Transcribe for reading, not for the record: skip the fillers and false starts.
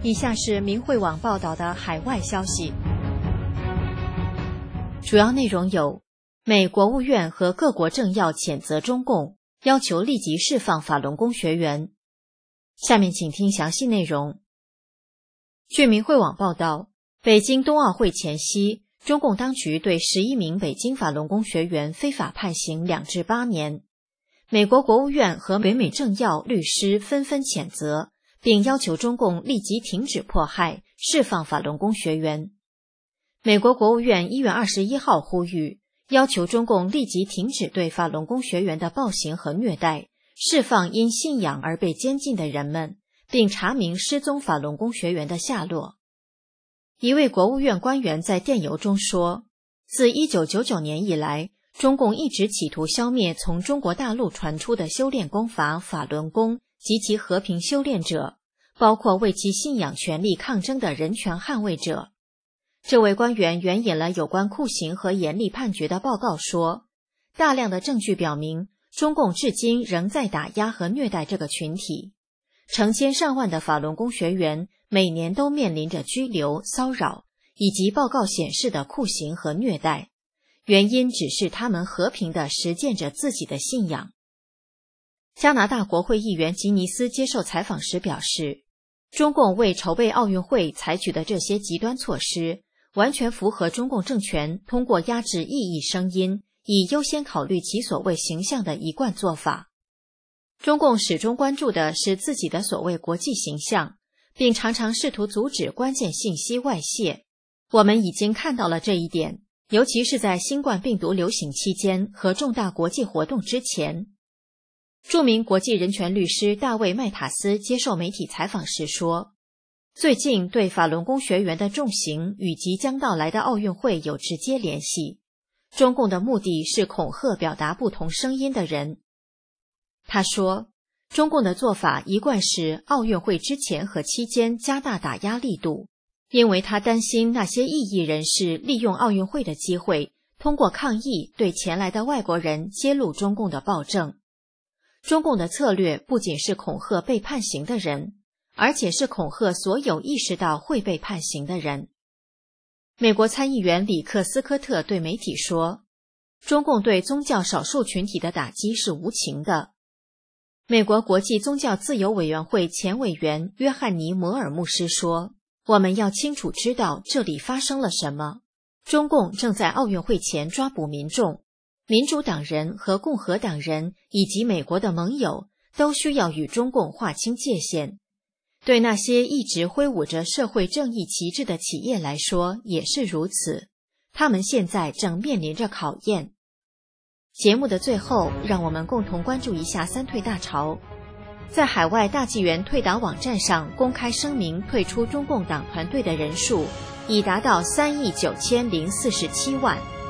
以下是明慧网报道的海外消息，主要内容有：美国务院和各国政要谴责中共，要求立即释放法轮功学员。下面请听详细内容。据明慧网报道，北京冬奥会前夕，中共当局对11名北京法轮功学员非法判刑2至8年。美国国务院和北美政要、律师纷纷谴责，并要求中共立即停止迫害，释放法轮功学员。美国国务院1月21号呼吁，要求中共立即停止对法轮功学员的暴行和虐待，释放因信仰而被监禁的人们，并查明失踪法轮功学员的下落。一位国务院官员在电邮中说，自1999年以来，中共一直企图消灭从中国大陆传出的修炼功法法轮功及其和平修炼者，包括为其信仰权利抗争的人权捍卫者。这位官员援引了有关酷刑和严厉判决的报告说，大量的证据表明，中共至今仍在打压和虐待这个群体。成千上万的法轮功学员每年都面临着拘留、骚扰，以及报告显示的酷刑和虐待，原因只是他们和平地实践着自己的信仰。加拿大国会议员吉尼斯接受采访时表示，中共为筹备奥运会采取的这些极端措施，完全符合中共政权通过压制异议声音，以优先考虑其所谓形象的一贯做法。中共始终关注的是自己的所谓国际形象，并常常试图阻止关键信息外泄。我们已经看到了这一点，尤其是在新冠病毒流行期间和重大国际活动之前。著名国际人权律师大卫·麦塔斯接受媒体采访时说，最近对法轮功学员的重刑与即将到来的奥运会有直接联系。中共的目的是恐吓表达不同声音的人。他说，中共的做法一贯是奥运会之前和期间加大打压力度，因为他担心那些异议人士利用奥运会的机会，通过抗议对前来的外国人揭露中共的暴政。中共的策略不仅是恐吓被判刑的人，而且是恐吓所有意识到会被判刑的人。美国参议员里克斯科特对媒体说，中共对宗教少数群体的打击是无情的。美国国际宗教自由委员会前委员约翰尼·摩尔牧师说，我们要清楚知道这里发生了什么。中共正在奥运会前抓捕民众，民主党人和共和党人以及美国的盟友都需要与中共划清界限。对那些一直挥舞着社会正义旗帜的企业来说也是如此，他们现在正面临着考验。节目的最后，让我们共同关注一下三退大潮。在海外大纪元退党网站上公开声明退出中共党团队的人数已达到3亿9047万。